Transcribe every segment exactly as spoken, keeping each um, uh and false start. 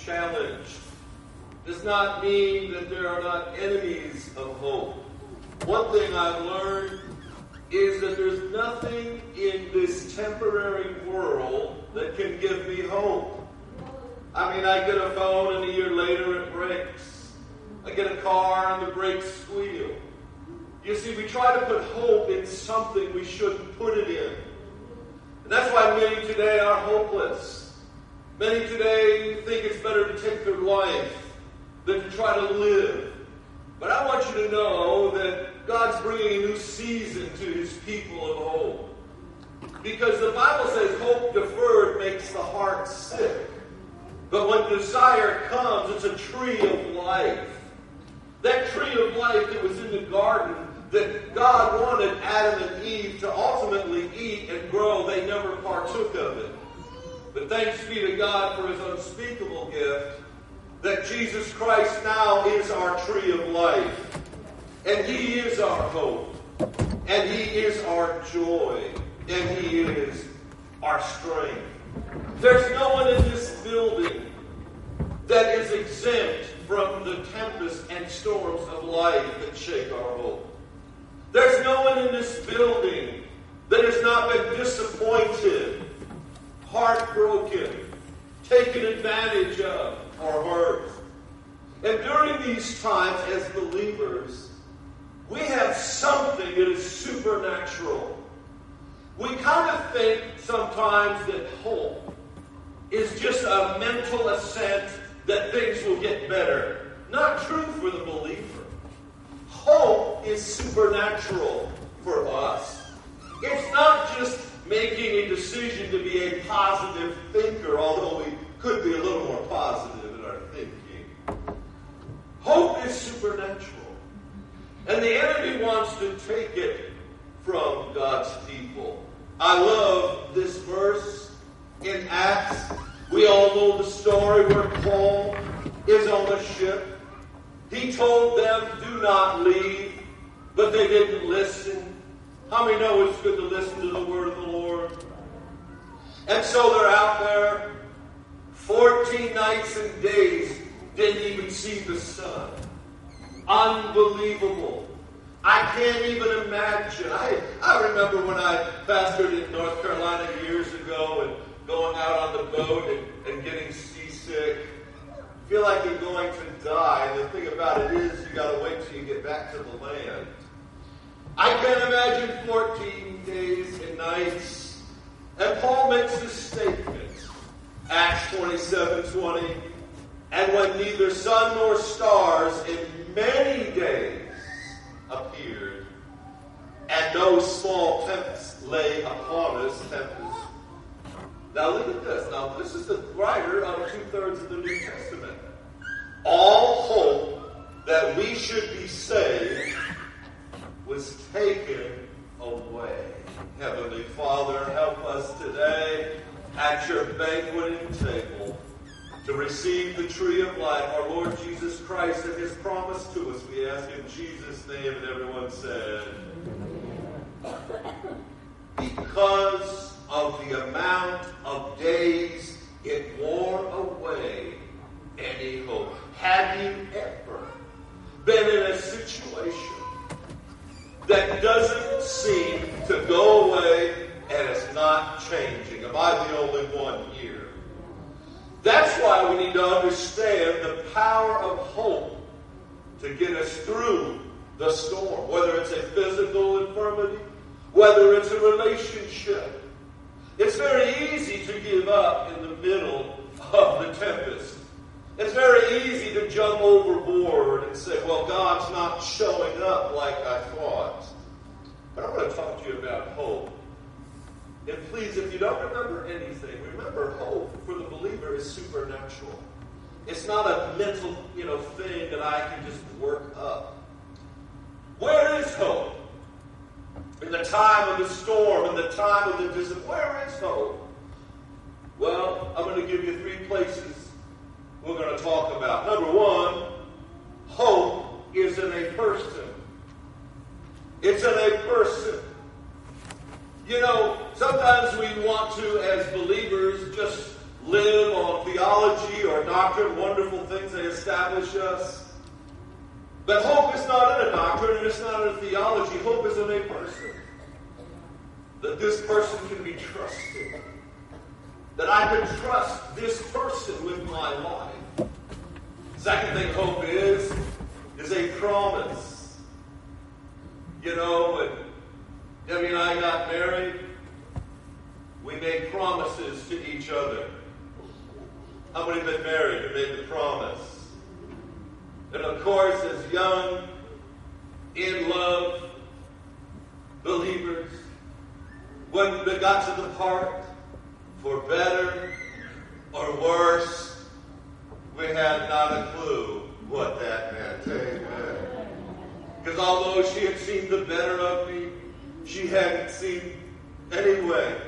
challenged does not mean that there are not enemies of hope. One thing I've learned is that there's nothing in this temporary world that can give me hope. I mean, I get a phone and a year later it breaks. I get a car and the brakes squeal. You see, we try to put hope in something we shouldn't put it in. And that's why many today are hopeless. Many today think it's better to take their life than to try to live. But I want you to know that God's bringing a new season to his people of hope. Because the Bible says hope deferred makes the heart sick. But when desire comes, it's a tree of life. That tree of life that was in the garden that God wanted Adam and Eve to ultimately eat and grow, they never partook of it. But thanks be to God for his unspeakable gift that Jesus Christ now is our tree of life. And he is our hope. And he is our joy. And he is our strength. There's no one in this building that is exempt from the tempests and storms of life that shake our hope. There's no one in this building that has not been disappointed, heartbroken, taken advantage of, or hurt. And during these times, as believers, we have something that is supernatural. We kind of think sometimes that hope is just a mental assent that things will get better. Not true for the believer. Hope is supernatural for us. It's not just making a decision to be a positive thinker, although we could be a little more positive in our thinking. Hope is supernatural. And the enemy wants to take it from God's people. I love this verse in Acts. We all know the story where Paul is on the ship. He told them, do not leave, but they didn't listen. How many know it's good to listen to the word of the Lord? And so they're out there, fourteen nights and days, didn't even see the sun. Unbelievable. I can't even imagine. I, I remember when I pastored in North Carolina years ago and going out on the boat and, and getting seasick. Feel like you're going to die. And the thing about it is you got to wait till you get back to the land. I can't imagine fourteen days and nights. And Paul makes this statement. Acts twenty-seven twenty. And when neither sun nor stars in many days appeared, and no small tempest lay upon us, tempest. Now look at this. Now this is the writer of two-thirds of the New Testament. All hope that we should be saved was taken away. Heavenly Father, help us today at your banqueting table to receive the tree of life, our Lord Jesus Christ, and his promise to us. We ask in Jesus' name, and everyone said, because of the amount of days it wore away any hope. Have you ever been in a situation that doesn't seem to go away and it's not changing? Am I the only one here? That's why we need to understand the power of hope to get us through the storm. Whether it's a physical infirmity, whether it's a relationship. It's very easy to give up in the middle of the tempest. It's very easy to jump overboard and say, well, God's not showing up like I thought. But I want to talk to you about hope. And please, if you don't remember anything, remember hope for the believer is supernatural. It's not a mental, you know, thing that I can just work up. Where is hope? In the time of the storm, in the time of the discipline, where is hope? Well, I'm going to give you three places we're going to talk about. Number one, hope is in a person. It's in a person. You know, sometimes we want to, as believers, just live on theology or doctrine, wonderful things they establish us. But hope is not in a doctrine and it's not in a theology. Hope is in a person. That this person can be trusted. That I can trust this person with my life. Second thing hope is, is a promise. You know, when Debbie and I got married, we made promises to each other. How many have been married and made the promise? And of course, as young, in love believers, when we got to the part, for better or worse, we had not a clue what that meant. Amen. Because although she had seen the better of me, she hadn't seen anyway.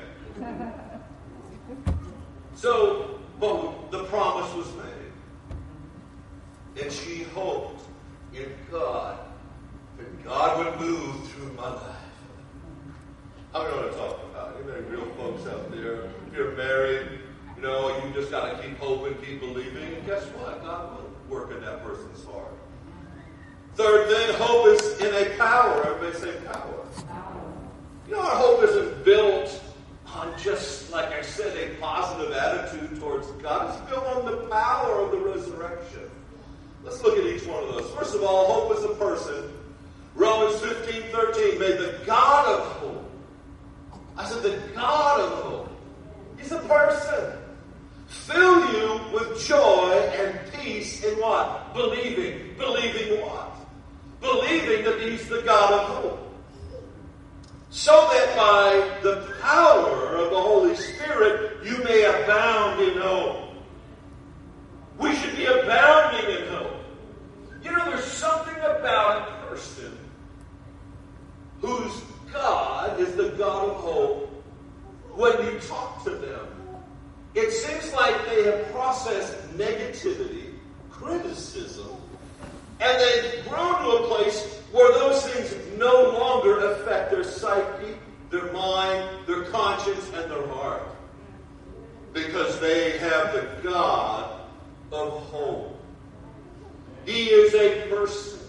So, but the promise was made. And she hoped in God that God would move through my life. I'm going to talk about it. Any real folks out there, if you're married, you know, you just got to keep hoping, keep believing, and guess what? God will work in that person's heart. Third thing, hope is in a power. Everybody say power. You know, our hope isn't built on just, like I said, a positive attitude towards God. It's built on the power of the resurrection. Let's look at each one of those. First of all, hope is a person. Romans fifteen thirteen, may the God of hope. I said the God of hope. He's a person. Fill you with joy and peace in what? Believing. Believing what? Believing that he's the God of hope. So that by the power of the Holy Spirit, you may abound in hope. We should be abounding in hope. You know, there's something about a person whose God is the God of hope when you talk to them. It seems like they have processed negativity, criticism, and they've grown to a place where those things no longer affect their psyche, their mind, their conscience, and their heart. Because they have the God of hope. He is a person.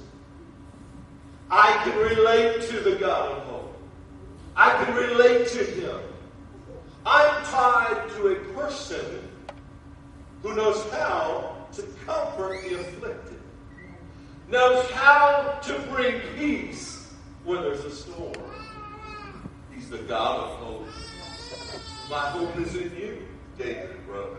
I can relate to the God of hope. I can relate to him. I'm tied to a person who knows how to comfort the afflicted. Knows how to bring peace when there's a storm. He's the God of hope. My hope is in you, David wrote.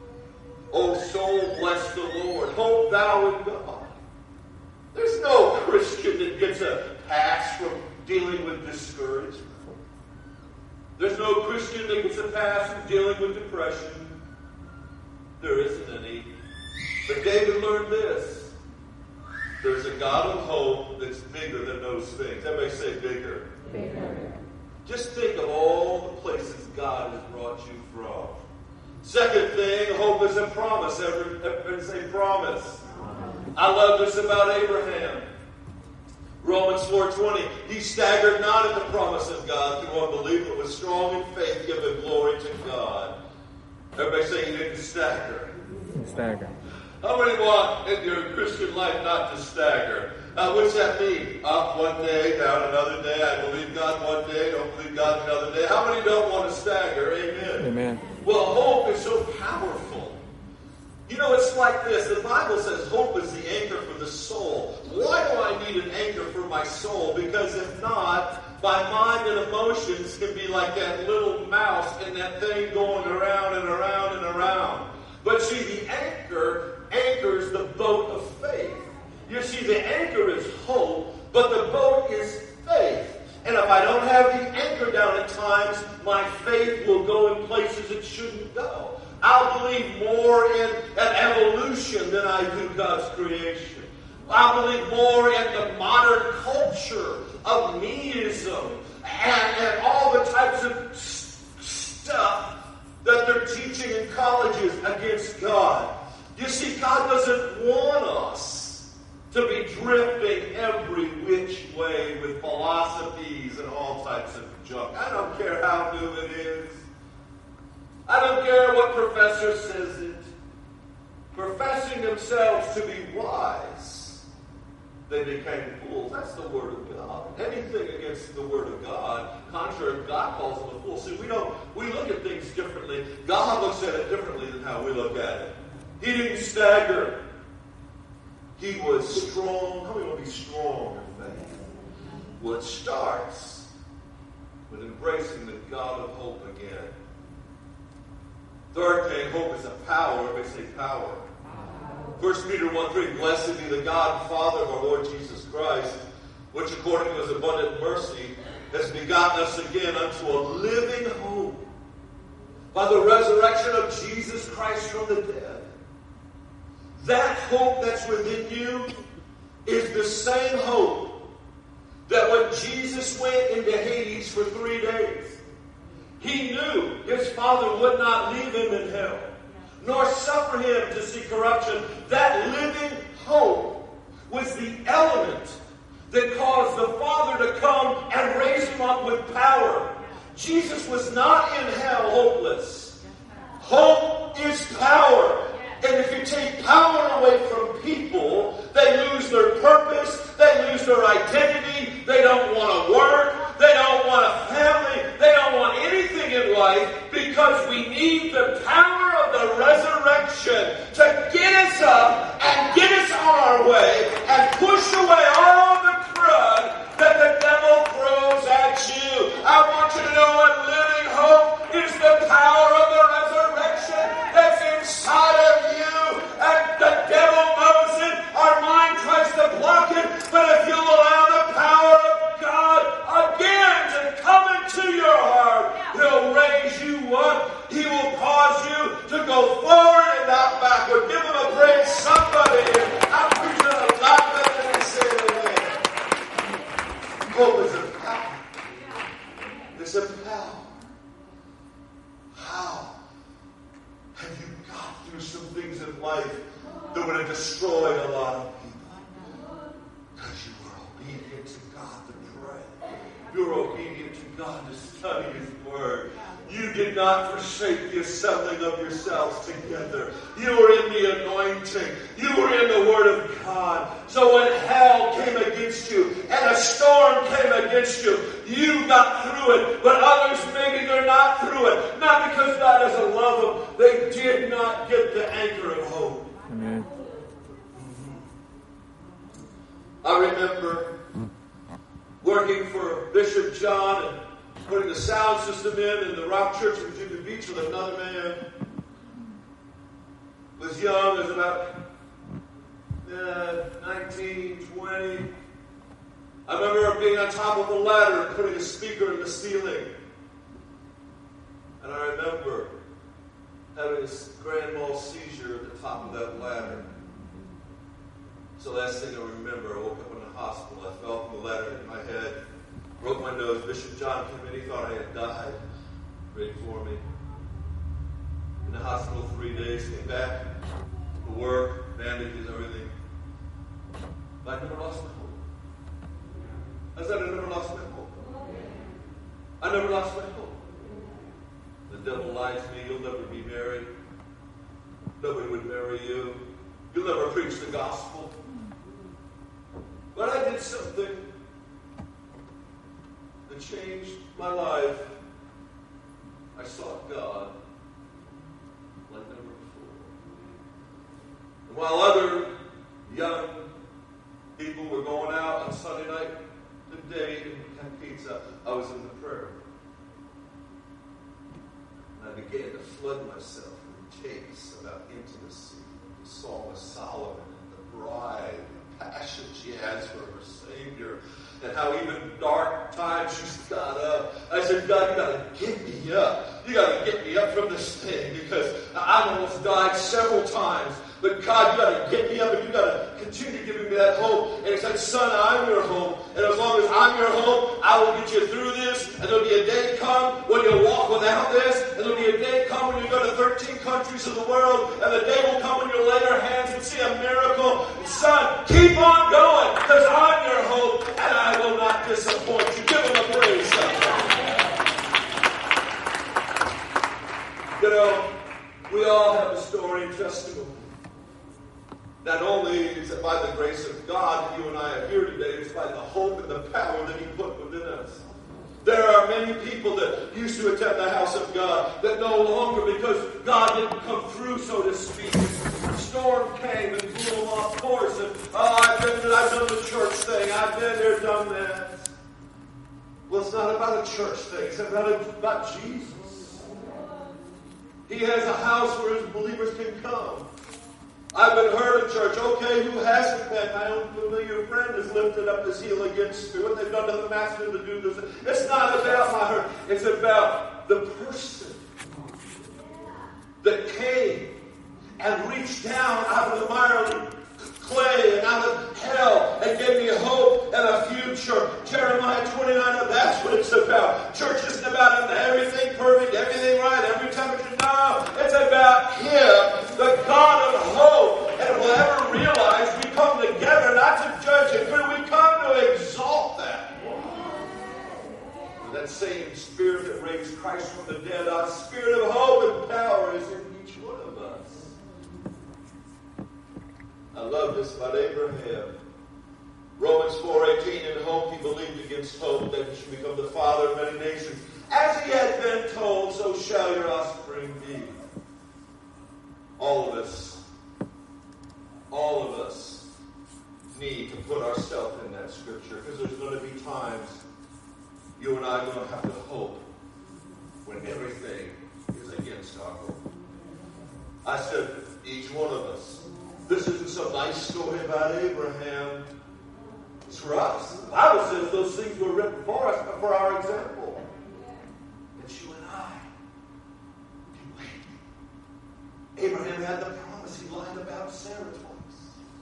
O soul, bless the Lord. Hope thou in God. There's no Christian that gets a pass from dealing with discouragement. There's no Christian that gets a pass from dealing with depression. There isn't any. But David learned this. There's a God of hope that's bigger than those things. Everybody say bigger. Bigger. Just think of all the places God has brought you from. Second thing, hope is a promise. Everybody say promise. I love this about Abraham. Romans four twenty. He staggered not at the promise of God through unbelief, but was strong in faith, giving glory to God. Everybody say he didn't stagger. Stagger. How many want in your Christian life not to stagger? Uh, what's that mean? Up one day, down another day. I believe God one day, don't believe God another day. How many don't want to stagger? Amen. Amen. Well, hope is so powerful. You know, it's like this. The Bible says hope is the anchor for the soul. Why do I need an anchor for my soul? Because if not, my mind and emotions can be like that little mouse in that thing going around and around and around. But see, the anchor anchors the boat of faith. You see, the anchor is hope, but the boat is faith. And if I don't have the anchor down at times, my faith will go in places it shouldn't go. I'll believe more in an evolution than I do God's creation. I believe more in the modern culture of meism and, and all the types of s- stuff that they're teaching in colleges against God. You see, God doesn't want us to be drifting every which way with philosophies and all types of junk. I don't care how new it is. I don't care what professor says it. Professing themselves to be wise, they became fools. That's the word of God. Anything against the word of God, contrary, God calls them a fool. See, we don't, we look at things differently. God looks at it differently than how we look at it. He didn't stagger. He was strong. How many want to be strong in faith? Well, it starts with embracing the God of hope again. Third thing, hope is a power. Everybody say power. First Peter one three, blessed be the God and Father of our Lord Jesus Christ, which according to his abundant mercy has begotten us again unto a living hope by the resurrection of Jesus Christ from the dead. That hope that's within you is the same hope that when Jesus went into Hades for three days, he knew his Father would not leave him in hell, nor suffer him to see corruption. That living hope was the element that caused the Father to come and raise him up with power. Jesus was not in hell hopeless. Hope is power. And if you take power away from people, they lose their purpose, they lose their identity, they don't want to work, they don't want a family, they don't want anything in life, because we need the power of the resurrection to get us up and get us on our way and push away all the crud that the devil throws at you. I want you to know what living hope is: the power of the resurrection that's inside of you. And the devil knows it. Our mind tries to block it. But if you allow the power of God again to come into your heart, he'll raise you up. He will cause you to go forward and not backward. Give him a praise, somebody. I'm preaching a lot better than he said again. Hope is a power. It's a power. How have you got through some things in life that would have destroyed a lot of people? Because you were obedient to God to pray. You were obedient to God to study His Word. You did not forsake the assembling of yourselves together. You were in the anointing. You were in the Word of God. So when hell came against you and a storm came against you, you got through it. But others, maybe they're not through it. Not because God doesn't love them. They did not get the anchor of hope. Amen. I remember working for Bishop John and putting the sound system in in the Rock Church in Virginia Beach with another man. Was young, was about uh, nineteen, twenty. I remember being on top of a ladder and putting a speaker in the ceiling. And I remember having a grand mal seizure at the top of that ladder. It's the last thing I remember. I woke up in the hospital. I fell from the ladder, hit my head, broke my nose. Bishop John came in. He thought I had died. Prayed for me. In the hospital three days. Came back to work, bandages, everything. But I never lost my hope. I said I never lost my hope. I never lost my hope. The devil lies to me. You'll never be married. Nobody would marry you. You'll never preach the gospel. But I did something that changed my life. I sought God like never before. And while other young people were going out on Sunday night to date and have pizza, I was in the prayer. And I began to flood myself with tapes about intimacy, the Song of Solomon, and the bride, the passion she has for her Savior, and how even dark times she's got up. I said, God, you got to get me up. You got to get me up from this thing, because I've almost died several times. But God, you got to get me up, and you got to continue giving me that hope. And he said, son, I'm your hope. And as long as I'm your hope, I will get you through this. And there'll be a day come when you'll walk without this. And there'll be a day come when you go to thirteen countries of the world. And the day will come when you'll lay your hands and see a miracle. And son, keep on going, because I'm your hope, and I will not disappoint you. Give him a praise. You know, all have a story and testimony. Not only is it by the grace of God that you and I are here today, it's by the hope and the power that He put within us. There are many people that used to attend the house of God that no longer, because God didn't come through, so to speak. The storm came and blew them off course. And, oh, I've been, I've done the church thing. I've been there, done that. Well, it's not about a church thing. It's about, about Jesus. He has a house where His believers can come. I've been heard in church. Okay, who hasn't been? My own familiar friend has lifted up his heel against me. What they've done to the master to do this. It's not about my hurt. It's about the person that came and reached down out of the miry clay and out of hell and gave me hope and a future. Jeremiah twenty-nine, that's what it's about. Church isn't about everything perfect, everything right, every temperature. No, it's about Him, the God of hope. And if we'll ever realize we come together not to judge it, but we come to exalt that. And that same Spirit that raised Christ from the dead, our Spirit of hope and power is in each one of us. I love this about Abraham. Romans four eighteen, in hope he believed against hope that he should become the father of many nations. As he had been told, so shall your offspring be. All of us, all of us need to put ourselves in that scripture, because there's going to be times you and I are going to have to hope when everything is against our hope. I said, each one of us. This isn't some nice story about Abraham. It's for us. The Bible says those things were written for us, for our example. And you and I can wait. Abraham had the promise. He lied about Sarah twice.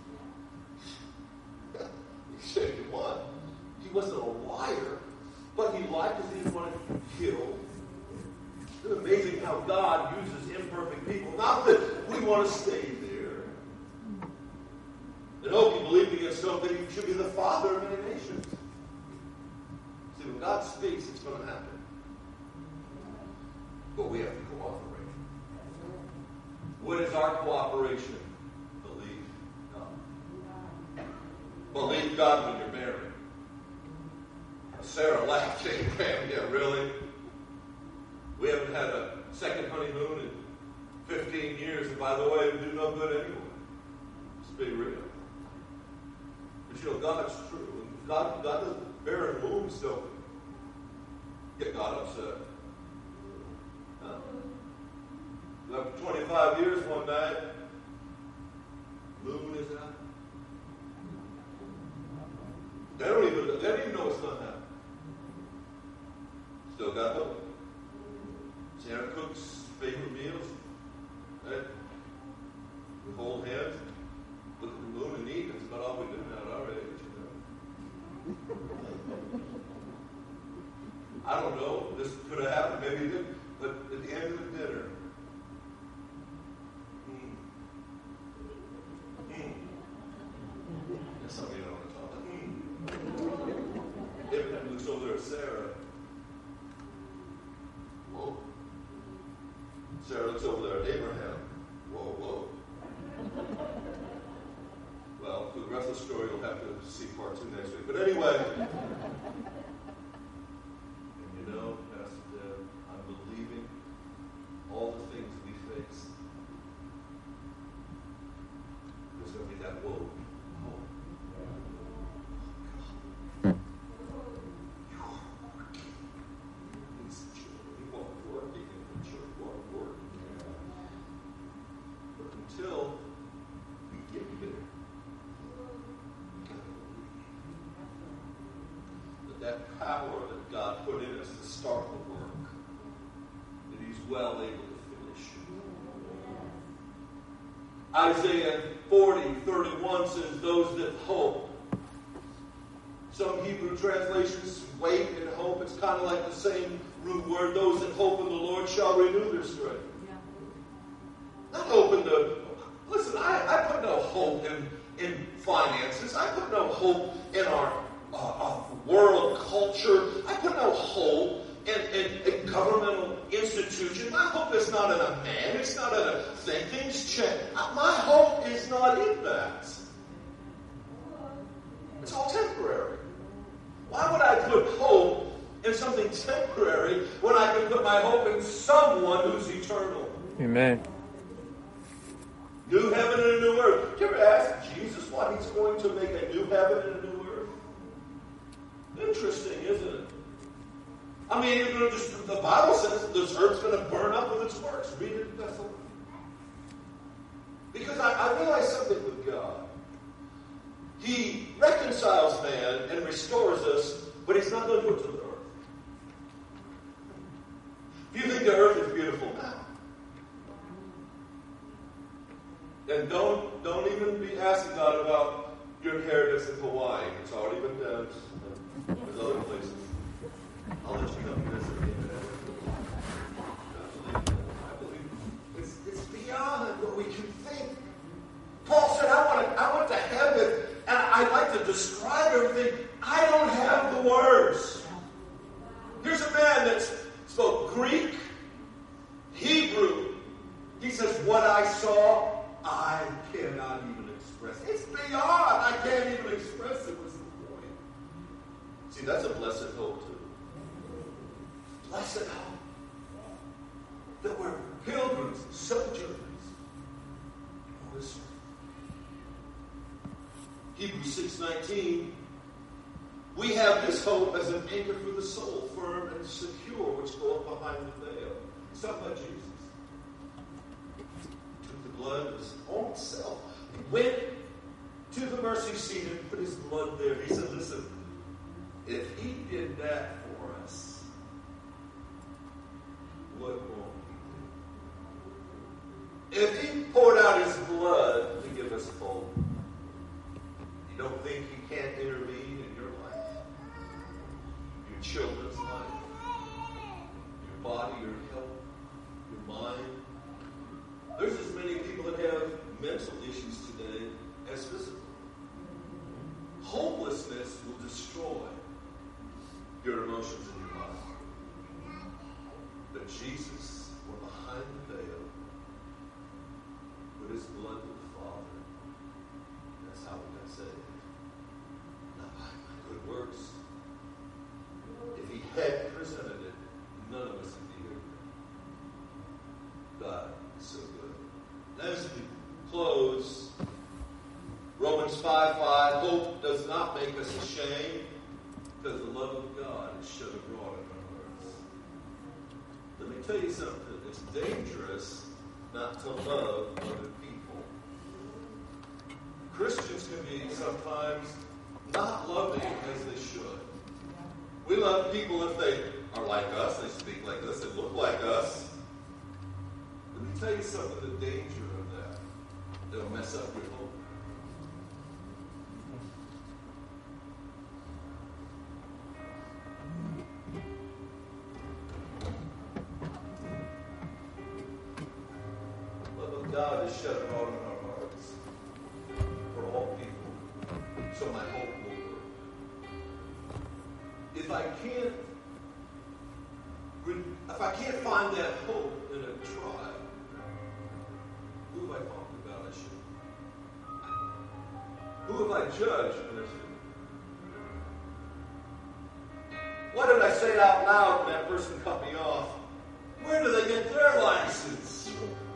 He said he won. He wasn't a liar, but he lied because he didn't want to be killed. It's amazing how God uses imperfect people. Not that we want to stay there. In hope he believed against hope that he should be the father of many nations. See, when God speaks, it's going to happen. But we have to cooperate. What is our cooperation? Believe God. Believe God when you're married. Sarah laughed at Abraham. Yeah, really? We haven't had a second honeymoon in fifteen years. And by the way, it would do no good anyway. Let's be real. But you know, God's true. God, God doesn't, barren wombs don't get God upset. Huh? After twenty-five years, one night, moon is out. They don't even, they don't even know what's going to happen. Still got hope. Sarah cooks favorite meals. Right? We hold hands, look at the moon and eat. That's about all we do now at our age, you know. I don't know. This could have happened. Maybe it didn't. But at the end of the dinner, mm, mm, that's something you don't want to talk about. Mm. Abraham looks over there at Sarah. Whoa. Sarah looks over there at Abraham. Whoa, whoa. Well, for the rest of the story, you'll have to see part two next week. But anyway, and you know, Pastor Deb, I'm believing all the things we face. There's going to be that whoa. Oh. Oh, God. These children, you won't work. You can church won't work. But until we get there, that power that God put in us to start the work, that He's well able to finish. Isaiah forty, thirty-one says, those that hope. Some Hebrew translations, wait and hope. It's kind of like the same root word. Those that hope in the Lord shall renew their strength. Yeah. Not hope in the... Listen, I, I put no hope in, in finances. I put no hope in our Uh, of world culture. I put no hope in, in a governmental institution. My hope is not in a man. It's not in a thing. Things change. My hope is not in that. It's all temporary. Why would I put hope in something temporary when I can put my hope in someone who's eternal? Amen. New heaven and a new earth. Did you ever ask Jesus why he's going to make a new heaven and a new earth? Interesting, isn't it? I mean, you know, just, the Bible says this earth's going to burn up with its works. Read it in Thessalonians. Because I, I realize something with God. He reconciles man and restores us, but he's not going to do it to the earth. If you think the earth is beautiful now, then don't, don't even be asking God about your inheritance in Hawaii. It's already been done. There's other places. I'll let you come visit me. I believe, I believe it's, it's beyond what we can think. Paul said, I want to, I want to heaven, and I like to describe everything. I don't have the words. Here's a man that spoke Greek, Hebrew. He says, what I saw, I cannot even express. It's beyond. I can't even express it. What's the point? See, that's a blessed hope, too. Blessed hope. That we're pilgrims, sojourners on this earth. Hebrews six nineteen. We have this hope as an anchor for the soul, firm and secure, which goeth behind the veil. It's talking about Jesus. Blood of his own self. He went to the mercy seat and put his blood there. He said, listen, if he did that for us, what won't he do? If he poured out his blood to give us hope, you don't think he can't intervene in your life, your children's life, your body, your health, your mind? There's as many people that have mental issues today as physical. Hopelessness will destroy your emotions in your life. But Jesus went behind the veil, put his blood to the Father. That's how we got saved. Not by my good works. If he had presented it, none of us would be here. God is so good. As we close, Romans five five, hope does not make us ashamed, because the love of God is shed abroad in our hearts. Let me tell you something. It's dangerous not to love other people. Christians can be sometimes not loving as they should. We love people if they are like us, they speak like us, they look like us. Let me tell you something, the danger of that. It'll mess up your hope. The love of God is shed abroad in our hearts for all people. So my hope will work. If I can't if I can't find that hope in a trial, who have I talked about I should? Who have I judged when I should? Why did I say it out loud when that person cut me off? Where do they get their license?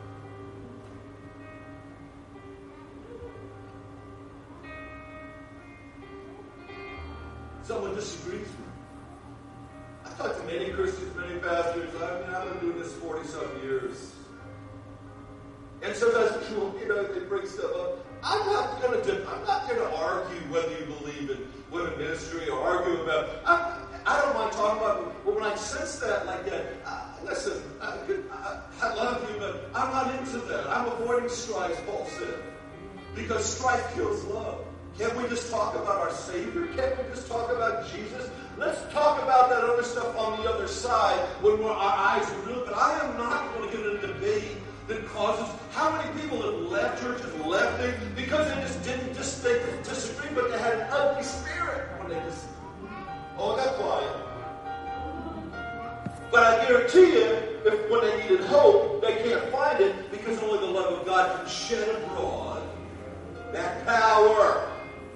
Someone disagrees with me. I've talked to many Christians, many pastors. I mean, I've been doing this forty-some years. And sometimes people, you know, they bring stuff up. I'm not going to. I'm not going to argue whether you believe in women ministry or argue about. I, I don't mind talking about. But when I sense that like that, uh, listen. I, I, I love you, but I'm not into that. I'm avoiding strife, Paul said, because strife kills love. Can't we just talk about our Savior? Can't we just talk about Jesus? Let's talk about that other stuff on the other side when we're, our eyes are real. But I am not going to get in a debate that causes. How many people have left churches, left it because they just didn't just they disagree, but they had an ugly spirit when they disagreed. Oh, I got quiet. guarantee you, if when they needed hope, they can't find it because only the love of God can shed abroad that power.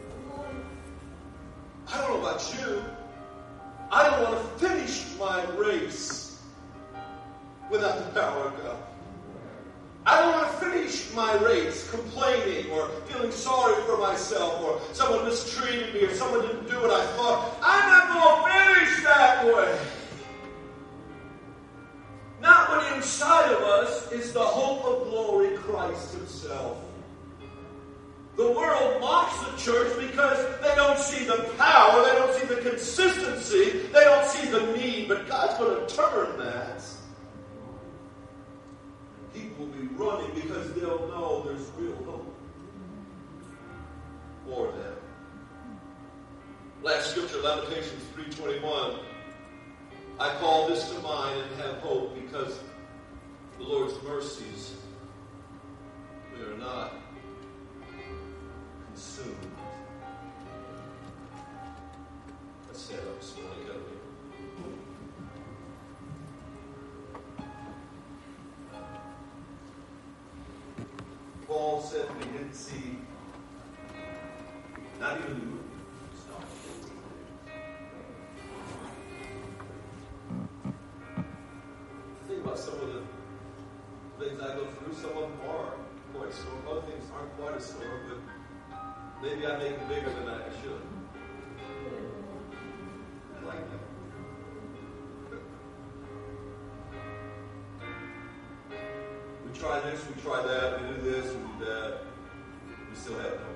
I don't know about you. I don't want to finish my race without the power of God. I don't want to finish my race complaining or feeling sorry for myself or someone mistreated me or someone didn't do what I thought. I'm not going to finish that way. Not when inside of us is the hope of glory, Christ himself. The world mocks the church because they don't see the power, they don't see the consistency, they don't see the need, but God's going to turn that. People will be running because they'll know there's real hope for them. Last scripture, Lamentations three twenty-one. I call this to mind and have hope because the Lord's mercies, we are not consumed. Let's stand up this morning, go. Paul said we didn't see, not even the moon. Think about some of the things I go through. Some of them are quite storm. Other things aren't quite a storm, but maybe I make it bigger than I should. I like that. We try this, we try that, we do this, we do that. We still have no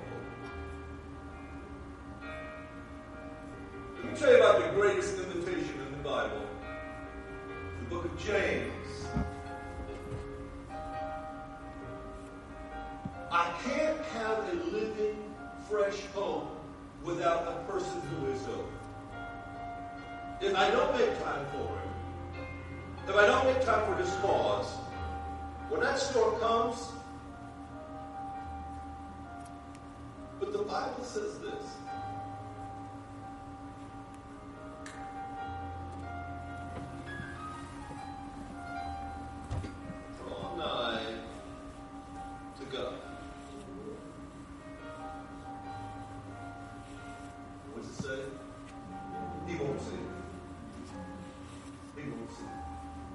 hope. Let me tell you about the greatest invitation in the Bible. The book of James. I can't have a living, fresh hope without a person who is hope. If I don't make time for him, if I don't make time for his cause, when that storm comes, but the Bible says this. Draw nigh to God. What's it say? He won't see it. He won't see it.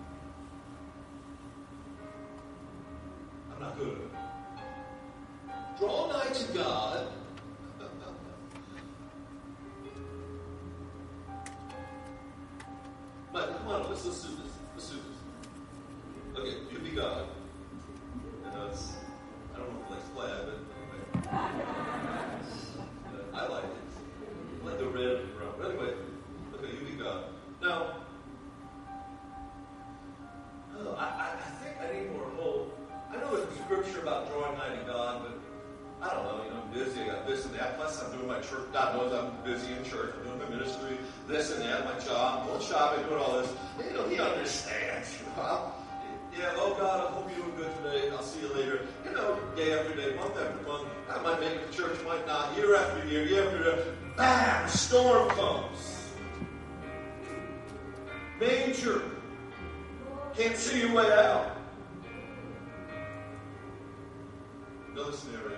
I'm not good at it. Draw nigh to God. But come on, let's, let's do this. Let's do this. Okay, you be God. I know it's, I don't know if it's plaid, but anyway. I like it. I like the red and brown. But anyway, okay, you be God. Now, oh, I, I, I think I need more hope. I know there's a scripture about drawing nigh to God, but I don't know, you know, I'm busy, I got this and that, plus I'm doing my church, God knows I'm busy in church, I'm doing my ministry, this and that, my job, going shopping, doing all this. You know, he understands, you know. I'll, yeah, oh God, I hope you're doing good today, I'll see you later. You know, day after day, month after month, I might make it to church, might not, year after year, year after year, bam, storm comes. Major. Can't see your way out. Another scenario.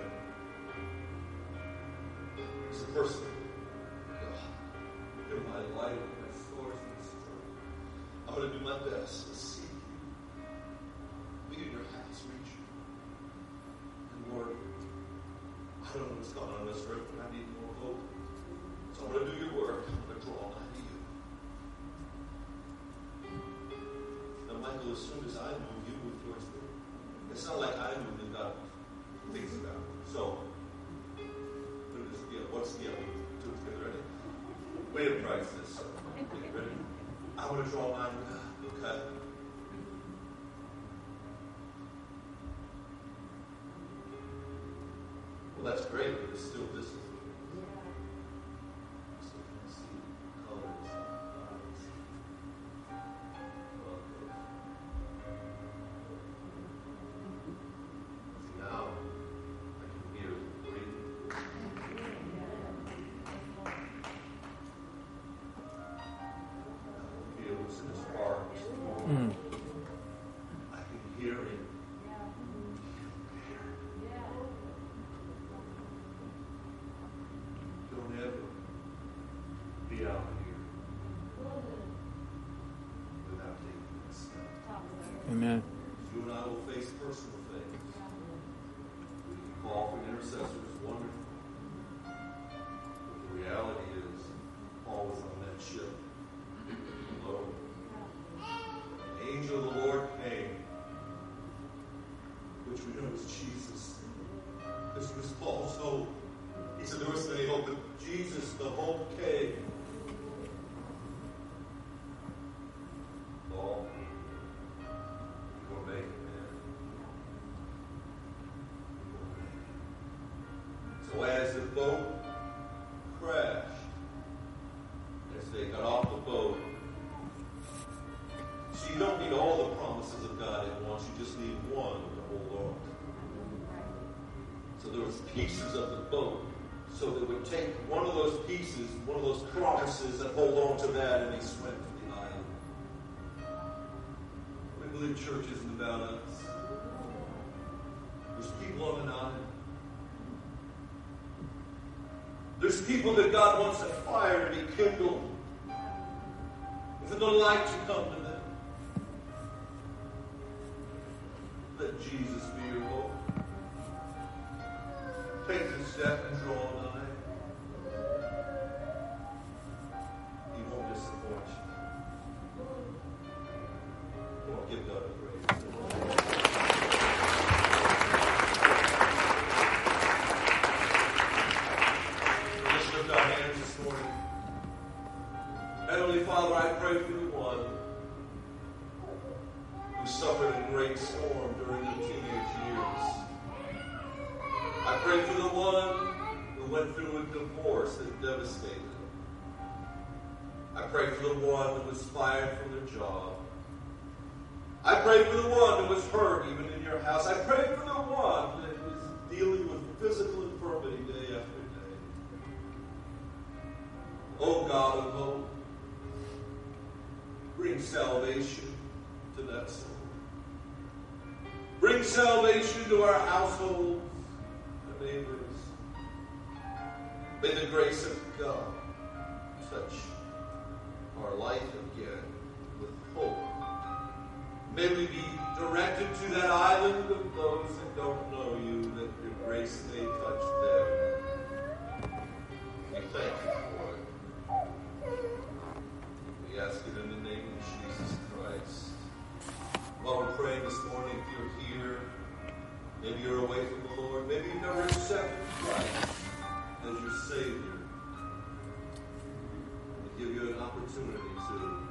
It's a person. You're my light, my source, my strength. I'm going to do my best to seek you. Be in your house, reach you. And Lord, I don't know what's going on in this earth, but I need more hope. So I'm going to do your work. I'm going to draw nigh to you. Now, Michael, as soon as I move, you move towards me. It's not like I move and God thinks about it. So, yeah, what's the other two together? Ready? Way to price this. Okay, ready? I want to draw nigh to God. Okay. Well, that's great, but it's still distance. Still can't see colors, eyes. See, now I can hear breathing. I can feel what's in his heart. This was false hope. He said there was any hope, but Jesus, the hope came. Paul, you will make it, man. So as the boat crashed, as they got off the boat, so you don't need all the promises of God at once. You just need one to hold on to. So there was pieces of the boat. So they would take one of those pieces, one of those promises, and hold on to that, and they swam to the island. We believe church isn't about us. There's people on an island. There's people that God wants a fire to be kindled, for the light to come to them. Let Jesus be your hope. Take the step and draw nigh. He won't disappoint you. Come on, give God a praise. Let's lift our hands this morning. Heavenly Father, I pray for the one who suffered a great storm during the teenage years. I pray for the one who went through a divorce that devastated them. I pray for the one who was fired from their job. I pray for the one who was hurt even in your house. I pray for the one that is dealing with physical infirmity day after day. Oh God of hope, bring salvation to that soul. Bring salvation to our households and neighbors. May the grace of God touch our life again with hope. May we be directed to that island of those that don't know you, that your grace may touch them. We thank you for it. We ask it in the name of Jesus Christ. While we're praying this morning, if you're here, maybe you're away from the Lord, maybe you've never accepted Christ as your Savior, we give you an opportunity to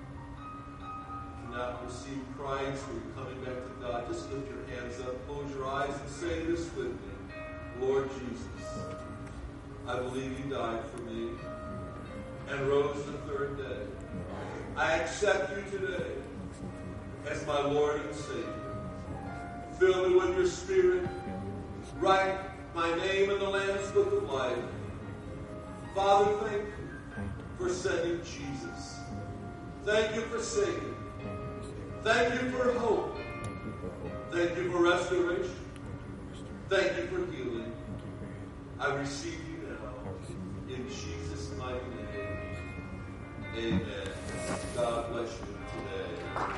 not receive Christ or you're coming back to God. Just lift your hands up, close your eyes, and say this with me. Lord Jesus, I believe you died for me and rose the third day. I accept you today as my Lord and Savior. Fill me with your Spirit. Write my name in the Lamb's Book of Life. Father, thank you for sending Jesus. Thank you for saving. Thank you for hope.